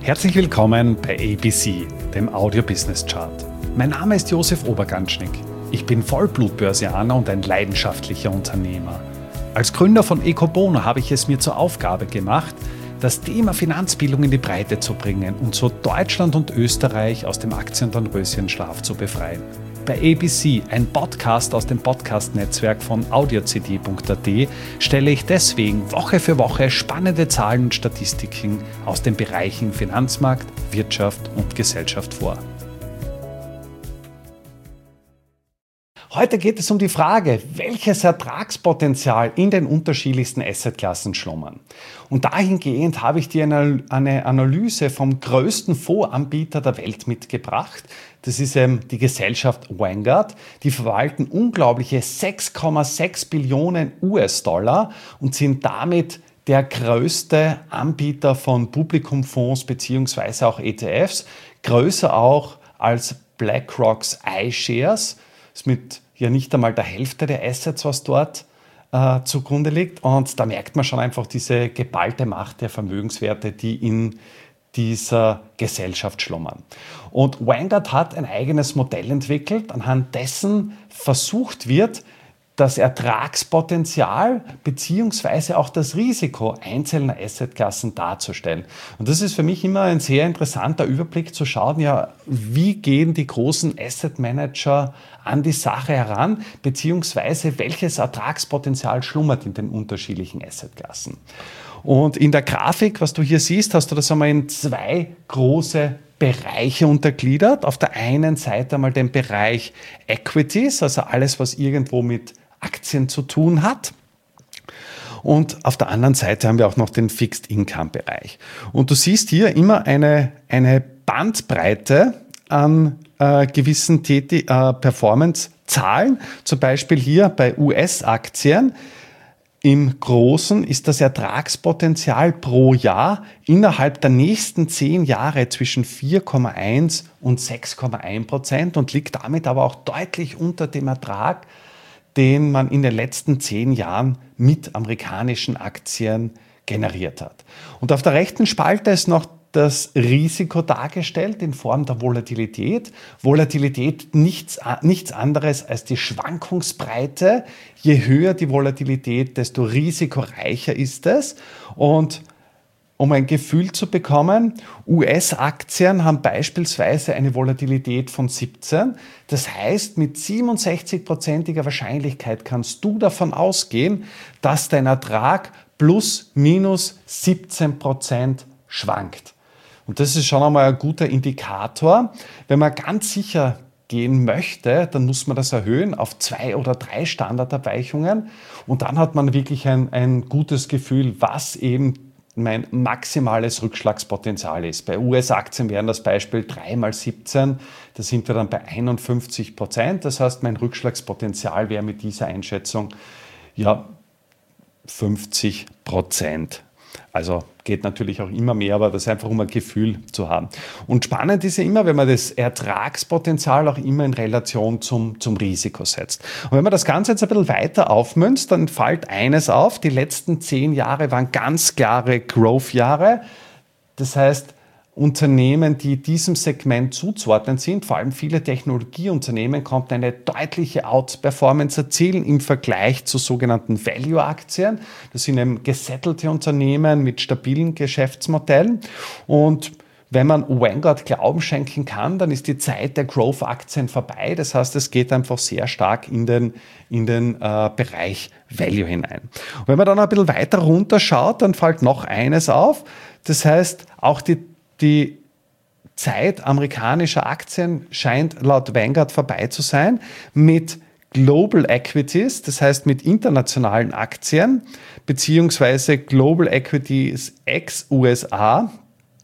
Herzlich willkommen bei ABC, dem Audio Business Chart. Mein Name ist Josef Oberganschnick. Ich bin Vollblut-Börsianer und ein leidenschaftlicher Unternehmer. Als Gründer von Ecobono habe ich es mir zur Aufgabe gemacht, das Thema Finanzbildung in die Breite zu bringen und so Deutschland und Österreich aus dem Aktiendornröschenschlaf zu befreien. Bei ABC, ein Podcast aus dem Podcast-Netzwerk von audiocd.at, stelle ich deswegen Woche für Woche spannende Zahlen und Statistiken aus den Bereichen Finanzmarkt, Wirtschaft und Gesellschaft vor. Heute geht es um die Frage, welches Ertragspotenzial in den unterschiedlichsten Assetklassen schlummern. Und dahingehend habe ich dir eine Analyse vom größten Fondsanbieter der Welt mitgebracht. Das ist die Gesellschaft Vanguard. Die verwalten unglaubliche 6,6 Billionen US-Dollar und sind damit der größte Anbieter von Publikumfonds bzw. auch ETFs. Größer auch als BlackRock's iShares. Das ist mit ja nicht einmal der Hälfte der Assets, was dort zugrunde liegt. Und da merkt man schon einfach diese geballte Macht der Vermögenswerte, die in dieser Gesellschaft schlummern. Und Vanguard hat ein eigenes Modell entwickelt, anhand dessen versucht wird, das Ertragspotenzial bzw. auch das Risiko einzelner Assetklassen darzustellen. Und das ist für mich immer ein sehr interessanter Überblick zu schauen, ja, wie gehen die großen Asset Manager an die Sache heran, beziehungsweise welches Ertragspotenzial schlummert in den unterschiedlichen Assetklassen. Und in der Grafik, was du hier siehst, hast du das einmal in zwei große Bereiche untergliedert. Auf der einen Seite einmal den Bereich Equities, also alles, was irgendwo mit Aktien zu tun hat. Und auf der anderen Seite haben wir auch noch den Fixed Income Bereich. Und du siehst hier immer eine Bandbreite an gewissen Performance-Zahlen. Zum Beispiel hier bei US-Aktien. Im Großen ist das Ertragspotenzial pro Jahr innerhalb der nächsten 10 Jahre zwischen 4,1 und 6,1% und liegt damit aber auch deutlich unter dem Ertrag, den man in den letzten 10 Jahren mit amerikanischen Aktien generiert hat. Und auf der rechten Spalte ist noch das Risiko dargestellt in Form der Volatilität. Volatilität nichts anderes als die Schwankungsbreite. Je höher die Volatilität, desto risikoreicher ist es. Und um ein Gefühl zu bekommen, US-Aktien haben beispielsweise eine Volatilität von 17. Das heißt, mit 67%iger Wahrscheinlichkeit kannst du davon ausgehen, dass dein Ertrag plus minus 17% schwankt. Und das ist schon einmal ein guter Indikator. Wenn man ganz sicher gehen möchte, dann muss man das erhöhen auf 2 oder 3 Standardabweichungen. Und dann hat man wirklich ein gutes Gefühl, was eben mein maximales Rückschlagspotenzial ist. Bei US-Aktien wären das Beispiel 3 mal 17, da sind wir dann bei 51%. Das heißt, mein Rückschlagspotenzial wäre mit dieser Einschätzung ja 50%. Also geht natürlich auch immer mehr, aber das ist einfach, um ein Gefühl zu haben. Und spannend ist ja immer, wenn man das Ertragspotenzial auch immer in Relation zum Risiko setzt. Und wenn man das Ganze jetzt ein bisschen weiter aufmünzt, dann fällt eines auf, die letzten 10 Jahre waren ganz klare Growth-Jahre. Das heißt, Unternehmen, die diesem Segment zuzuordnen sind, vor allem viele Technologieunternehmen, konnten eine deutliche Outperformance erzielen im Vergleich zu sogenannten Value-Aktien. Das sind eben gesettelte Unternehmen mit stabilen Geschäftsmodellen. Und wenn man Vanguard Glauben schenken kann, dann ist die Zeit der Growth-Aktien vorbei. Das heißt, es geht einfach sehr stark in den Bereich Value hinein. Und wenn man dann ein bisschen weiter runterschaut, dann fällt noch eines auf. Das heißt, auch die Zeit amerikanischer Aktien scheint laut Vanguard vorbei zu sein mit Global Equities, das heißt mit internationalen Aktien, beziehungsweise Global Equities ex-USA,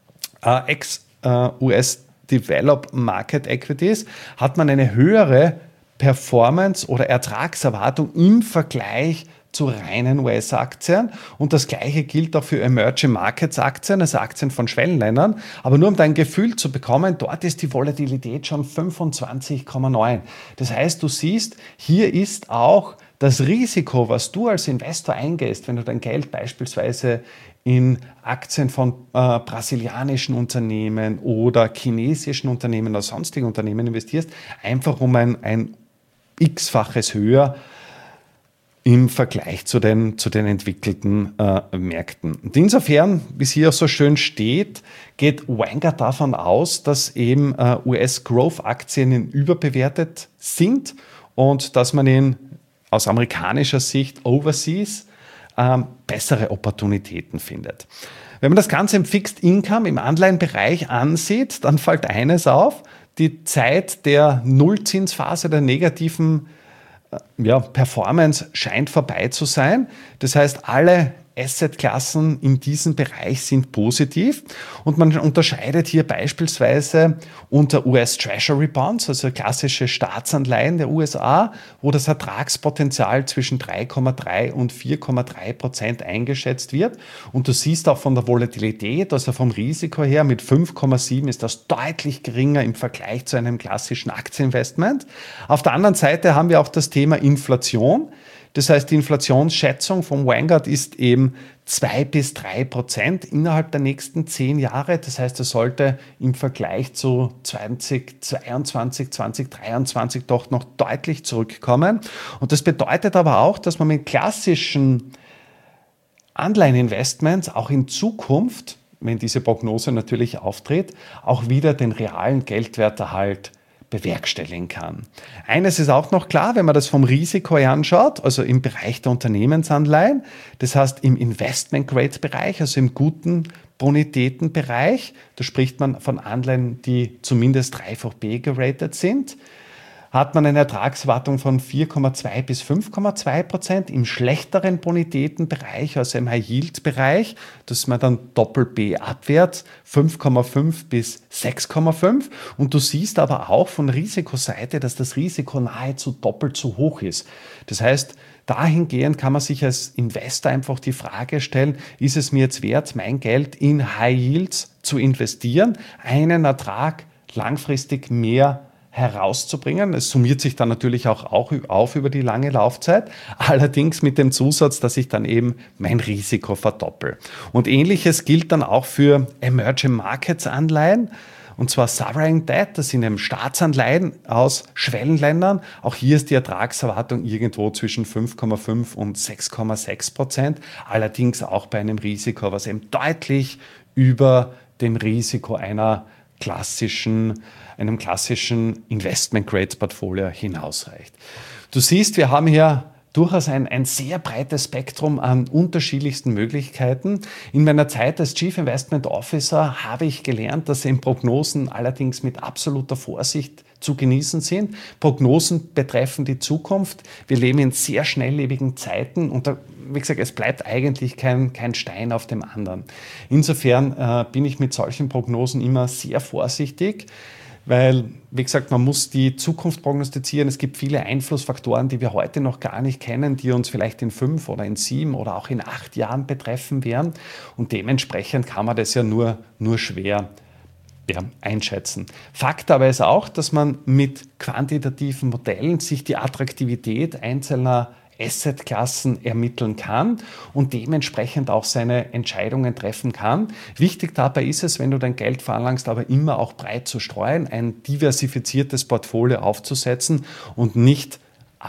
ex-US Developed Market Equities, hat man eine höhere Performance oder Ertragserwartung im Vergleich zu reinen US-Aktien. Und das Gleiche gilt auch für Emerging Markets Aktien, also Aktien von Schwellenländern. Aber nur um dein Gefühl zu bekommen, dort ist die Volatilität schon 25,9. Das heißt, du siehst, hier ist auch das Risiko, was du als Investor eingehst, wenn du dein Geld beispielsweise in Aktien von brasilianischen Unternehmen oder chinesischen Unternehmen oder sonstigen Unternehmen investierst, einfach um ein x-faches höher im Vergleich zu den entwickelten Märkten. Und insofern, wie es hier auch so schön steht, geht Vanguard davon aus, dass eben US-Growth-Aktien überbewertet sind und dass man aus amerikanischer Sicht overseas bessere Opportunitäten findet. Wenn man das Ganze im Fixed Income, im Anleihenbereich ansieht, dann fällt eines auf: Die Zeit der Nullzinsphase, der negativen Performance scheint vorbei zu sein. Das heißt, alle Assetklassen in diesem Bereich sind positiv und man unterscheidet hier beispielsweise unter US Treasury Bonds, also klassische Staatsanleihen der USA, wo das Ertragspotenzial zwischen 3,3 und 4,3% eingeschätzt wird. Und du siehst auch von der Volatilität, also vom Risiko her, mit 5,7 ist das deutlich geringer im Vergleich zu einem klassischen Aktieninvestment. Auf der anderen Seite haben wir auch das Thema Inflation. Das heißt, die Inflationsschätzung vom Vanguard ist eben 2-3% innerhalb der nächsten 10 Jahre. Das heißt, es sollte im Vergleich zu 2022, 2023 doch noch deutlich zurückkommen. Und das bedeutet aber auch, dass man mit klassischen Anleiheninvestments auch in Zukunft, wenn diese Prognose natürlich auftritt, auch wieder den realen Geldwerterhalt bewerkstelligen kann. Eines ist auch noch klar, wenn man das vom Risiko her anschaut, also im Bereich der Unternehmensanleihen, das heißt im Investment-Grade-Bereich, also im guten Bonitätenbereich, da spricht man von Anleihen, die zumindest 3B geratet sind, hat man eine Ertragserwartung von 4,2 bis 5,2%. Im schlechteren Bonitätenbereich, also im High-Yield-Bereich, das ist man dann Doppel-B abwärts, 5,5 bis 6,5. Und du siehst aber auch von Risikoseite, dass das Risiko nahezu doppelt so hoch ist. Das heißt, dahingehend kann man sich als Investor einfach die Frage stellen, ist es mir jetzt wert, mein Geld in High Yields zu investieren, einen Ertrag langfristig mehr herauszubringen. Es summiert sich dann natürlich auch auf über die lange Laufzeit, allerdings mit dem Zusatz, dass ich dann eben mein Risiko verdoppel. Und Ähnliches gilt dann auch für Emerging Markets Anleihen, und zwar Sovereign Debt, das sind eben Staatsanleihen aus Schwellenländern. Auch hier ist die Ertragserwartung irgendwo zwischen 5,5 und 6,6%, allerdings auch bei einem Risiko, was eben deutlich über dem Risiko einem klassischen Investment-Grade-Portfolio hinausreicht. Du siehst, wir haben hier durchaus ein sehr breites Spektrum an unterschiedlichsten Möglichkeiten. In meiner Zeit als Chief Investment Officer habe ich gelernt, dass eben Prognosen allerdings mit absoluter Vorsicht zu genießen sind. Prognosen betreffen die Zukunft. Wir leben in sehr schnelllebigen Zeiten und wie gesagt, es bleibt eigentlich kein Stein auf dem anderen. Insofern bin ich mit solchen Prognosen immer sehr vorsichtig, weil, wie gesagt, man muss die Zukunft prognostizieren. Es gibt viele Einflussfaktoren, die wir heute noch gar nicht kennen, die uns vielleicht in 5 oder in 7 oder auch in 8 Jahren betreffen werden. Und dementsprechend kann man das ja nur schwer einschätzen. Fakt aber ist auch, dass man mit quantitativen Modellen sich die Attraktivität einzelner Assetklassen ermitteln kann und dementsprechend auch seine Entscheidungen treffen kann. Wichtig dabei ist es, wenn du dein Geld veranlagst, aber immer auch breit zu streuen, ein diversifiziertes Portfolio aufzusetzen und nicht.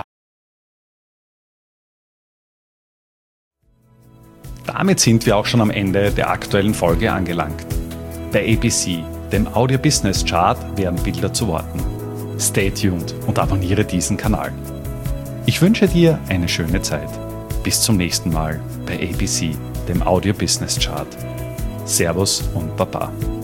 Damit sind wir auch schon am Ende der aktuellen Folge angelangt. Bei ABC, dem Audio Business Chart, werden Bilder zu Worten. Stay tuned und abonniere diesen Kanal. Ich wünsche dir eine schöne Zeit. Bis zum nächsten Mal bei ABC, dem Audio Business Chart. Servus und Baba.